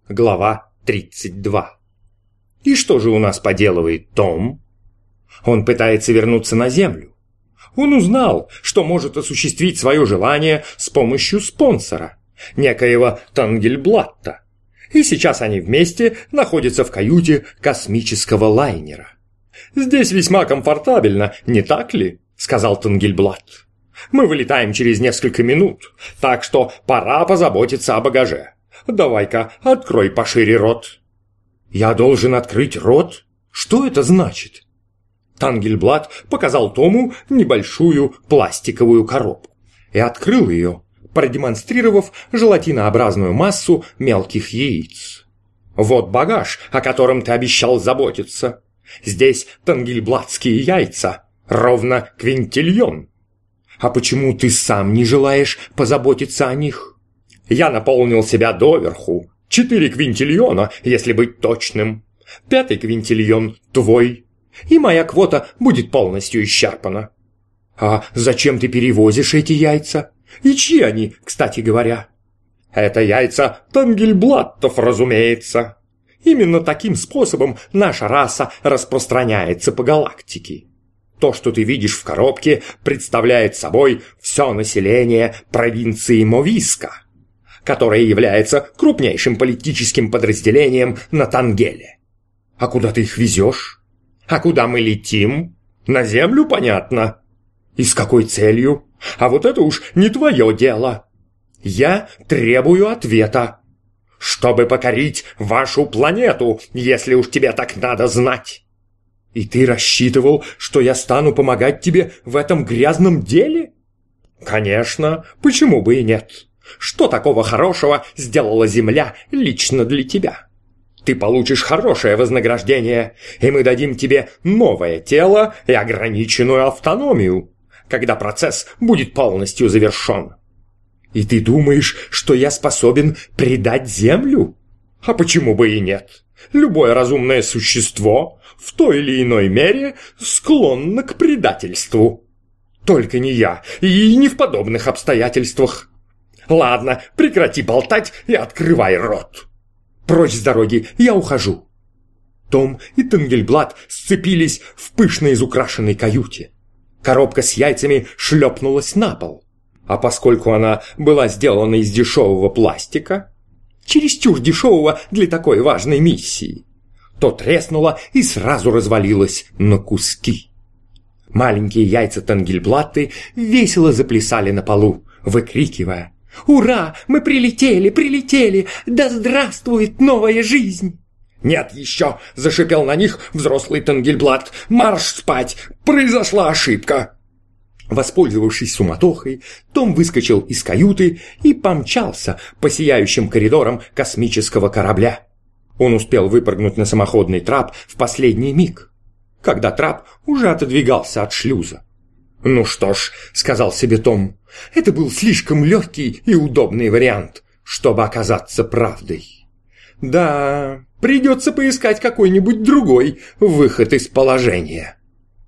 Глава 32. И что же у нас поделывает Том? Он пытается вернуться на Землю. Он узнал, что может осуществить свое желание с помощью спонсора, некоего Тангельблатта. И сейчас они вместе находятся в каюте космического лайнера. «Здесь весьма комфортабельно, не так ли?» — сказал Тангельблатт. «Мы вылетаем через несколько минут, так что пора позаботиться о багаже. Давай-ка, открой пошире рот». «Я должен открыть рот? Что это значит?» Тангельблатт показал Тому небольшую пластиковую коробку и открыл ее, продемонстрировав желатинообразную массу мелких яиц. «Вот багаж, о котором ты обещал заботиться. Здесь тангельблаттские яйца, ровно квинтильон. А почему ты сам не желаешь позаботиться о них?» «Я наполнил себя доверху. 4 квинтильона, если быть точным. 5-й квинтильон твой. И моя квота будет полностью исчерпана». «А зачем ты перевозишь эти яйца? И чьи они, кстати говоря?» «Это яйца Тангельблаттов, разумеется. Именно таким способом наша раса распространяется по галактике. То, что ты видишь в коробке, представляет собой все население провинции Мовиска, которая является крупнейшим политическим подразделением на Тангеле». «А куда ты их везешь?» «А куда мы летим? На Землю, понятно». «И с какой целью? А вот это уж не твое дело. Я требую ответа. Чтобы покорить вашу планету, если уж тебе так надо знать». «И ты рассчитывал, что я стану помогать тебе в этом грязном деле?» «Конечно, почему бы и нет? Что такого хорошего сделала Земля лично для тебя? Ты получишь хорошее вознаграждение, и мы дадим тебе новое тело и ограниченную автономию, когда процесс будет полностью завершен». «И ты думаешь, что я способен предать Землю?» «А почему бы и нет? Любое разумное существо в той или иной мере склонно к предательству. Только не я, и не в подобных обстоятельствах. Ладно, прекрати болтать и открывай рот. Прочь с дороги, я ухожу». Том и Тангельблатт сцепились в пышно изукрашенной каюте. Коробка с яйцами шлепнулась на пол. А поскольку она была сделана из дешевого пластика, чересчур дешевого для такой важной миссии, то треснула и сразу развалилась на куски. Маленькие яйца Тангельблатты весело заплясали на полу, выкрикивая: «Ура! Мы прилетели, прилетели! Да здравствует новая жизнь!» «Нет еще!» – зашипел на них взрослый Тангельблатт. «Марш спать! Произошла ошибка!» Воспользовавшись суматохой, Том выскочил из каюты и помчался по сияющим коридорам космического корабля. Он успел выпрыгнуть на самоходный трап в последний миг, когда трап уже отодвигался от шлюза. «Ну что ж», — сказал себе Том, — «это был слишком легкий и удобный вариант, чтобы оказаться правдой. Да, придется поискать какой-нибудь другой выход из положения».